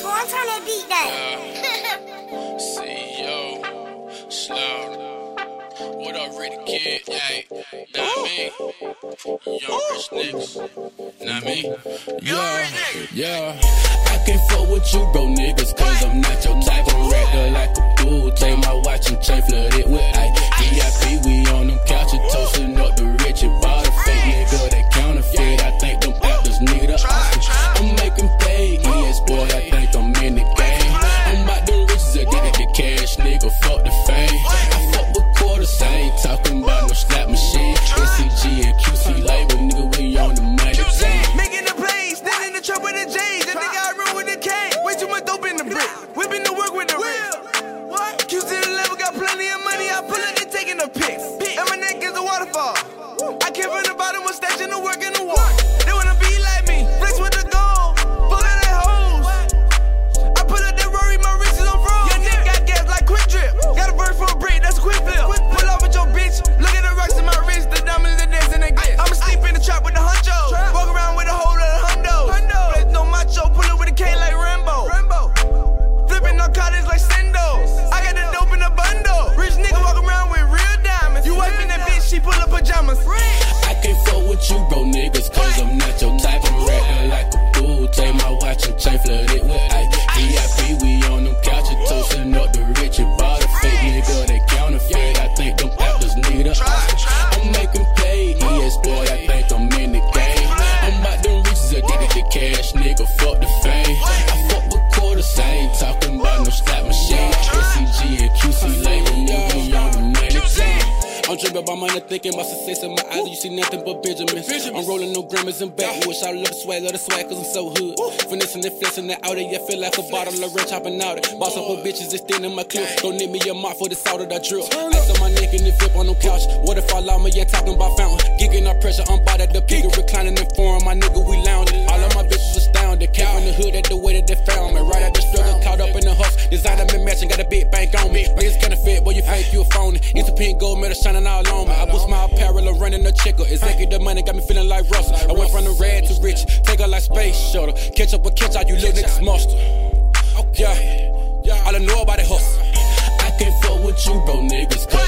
Swan, turn that beat down. CEO, Slow. What up, Ricky Kid? Hey, not me. Young rich niggas. Not me. Yeah. I can't fuck with you, bro, niggas, cause I'm not your type. I'm regular like a dude. Take my watch and chain, flood it with ice. VIP, we on them couches, toasting up the rich. And bought a fake nigga that counterfeit. I think them actors need a Oscar. I'm making pay, ES boy, I think I'm in the game. I'm about them riches, addicted to cash, nigga, fuck the fame. I fuck with quarters, I ain't talking about no slap machine. SCG and QC label, nigga, we on the money team. Making the plays, standing in the trap with the J's. That nigga I run with the K. Way too much dope in the brick. Whipping the work with the wrist. QC the level got plenty of money. I pull it and taking the pics. And my neck is a waterfall. I came from the bottom, was stashing the work in the wall. They wanna be like me, flex with the gold, full of that hoes. I put up that Rory, my wrist is on froze. Your neck got gas like quick drip. Got a bird for a break, that's a quick flip. Pull off with your bitch, look at the rocks in my wrist, the diamonds and dancing and glitz. I'ma sleep in the trap with the huncho, walk around with a whole lot of hundos. Flex no macho, pull up with a K like Rambo. Flipping narcotics like Sendo. I got the dope in the bundle. Rich nigga walk around with real diamonds. You wiping that bitch, she pull up pajamas. I can't fuck with you, bro, niggas, cause I'm not your type. I'm regular like a dude. Take my watch and chain, flood it with ice. VIP, we on them couches, toasting up the rich. And bought a fake nigga that counterfeit. I think them actors need a Oscar. I'm making pay, ES boy, I think I'm in the game. I'm about them riches, addicted to cash, nigga, fuck the fame. I fuck with quarters, I ain't talking about no slap machine. SCG and QC label, nigga, we on the money team. I'm dripping by money, thinking about success in my eyes. You see nothing but Benjamins. I'm rolling no grammars and backwoods. I love the swag, cause I'm so hood. Finessing and flexing the outer, yeah, feel like a bottle of ranch hopping out it. Boss up with bitches, it's thin in my clip. Don't need me a mop for the salt of that drip. Ice on my neck and the flip on no couch. What if I lie me, yeah, talking about fountain. Gigging our pressure, I'm by the pigger, reclining in foreign. My nigga, we lounging. All of my bitches astounded. Cow in the hood at the way that they found me. Right at the struggle, caught up in the hustle. Designer me matching, got a big bank on me. Niggas kinda fit, boy, you fake, you a phony. It's a pink gold medal shining all on me. I boost my apparel and running a checker. Executive money got me feeling like Russell. I went from the red to rich, take her like space shuttle. Catch up or catch out, you little niggas monster. Yeah, all I know about it hustle. I can't fuck with you, bro, niggas,